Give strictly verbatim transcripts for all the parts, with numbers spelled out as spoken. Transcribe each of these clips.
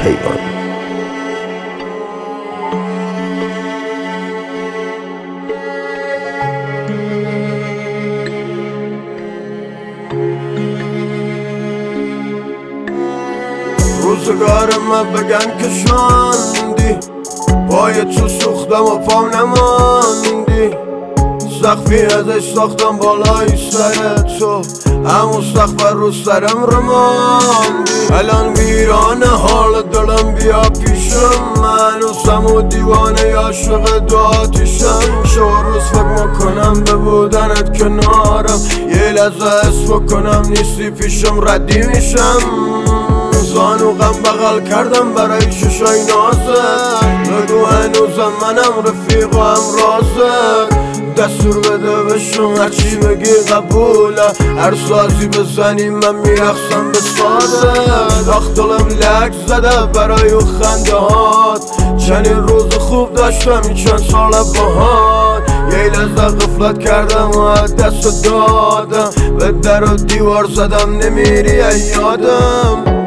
کیوان. روزگار من بگن که شاندی، پای تو سوختم و پام نماندی، سقفی ازش ساختم بالای سر تو، همون سقف رو سرم رماندی. الان ویرانه حال دلم، بیا پیشم، من هنوزم و دیوانه عاشق دو آتیشم. شو روز فکر میکنم به بودنت کنارم، یه لحظه حس بکنم نیستی پیشم ردی میشم. زانو غم بغل کردم برای ششای نازت، بگو هنوزم منم رفیق و هم رازت. دستور بده بشم هرچی بگی قبوله، هر سازی بزنی من میرخصم به سازت. آخ دلم لک زده برای او خنده هات، چنین روز خوب داشتم این چند سال باهات. یه لحظه غفلت کردم و دست دادم، به در و دیوار زدم نمیری یادم.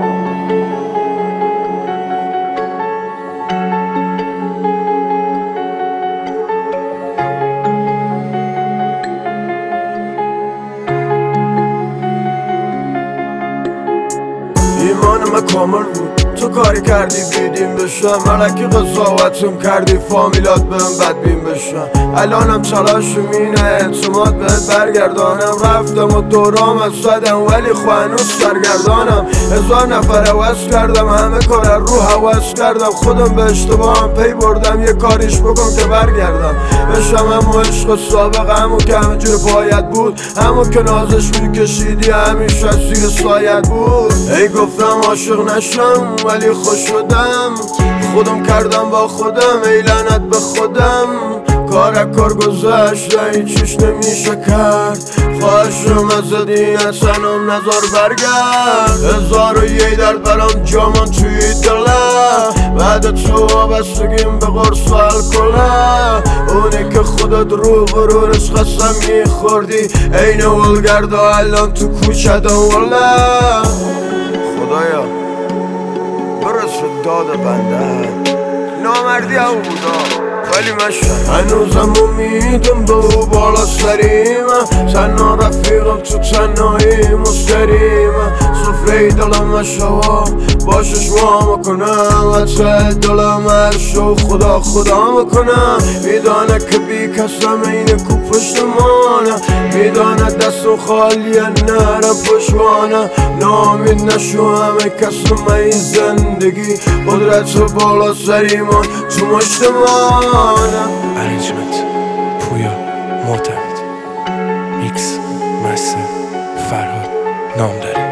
ایمان من کامل بود، تو کاری کردی بیدیم بشم، ملکی قضاوتم کردی فامیلات بهم بدبین بشم. الانم تلاشم اینه اعتماد بهت برگردانم، رفتم و دورام از زدم ولی خو هنوز سرگردانم. هزار نفر حوض کردم، همه کار رو حوض کردم، خودم به اشتباهم پی بردم، یه کاریش بکن که برگردم بشم. همون عشق سابق همون که همه جور باید بود، همون که نازش میکشیدی همیشه زیر سایت بود. ای گفتم عاشق نشم ولی خوش شدم، خودم کردم با خودم، ای لعنت به خودم. کار کار گذشت هیچیش نمیشه کرد، خواهشم ازت این اصنم نظر برگرد. هزار و یه درد برام جامان توی دلم، بعد تو وابستگیم به قرص و الکله. اونی که خودت رو غرورش قسم میخوردی، عین ولگردا الان تو کوچه دوله. خدایا برس داد بنده، نامردی او بودا ولی من هنوزم امیدم به او بالا سریمه، تنها رفیقم تو تنهایی مستریمه. سفره دلم شوا باشش ما میکنم، حتی دلم هر شو خدا خدا میکنم. میدانه که بی کسم این کو پشتمانه، میدانه دستم خالیه نرم پشوانه. نامید نشو همه کسم این زندگی، قدرت بالا سریمان تو مشتمانه. ارنجمنت پویا معتمد، میکس مستر فرهاد نامداری.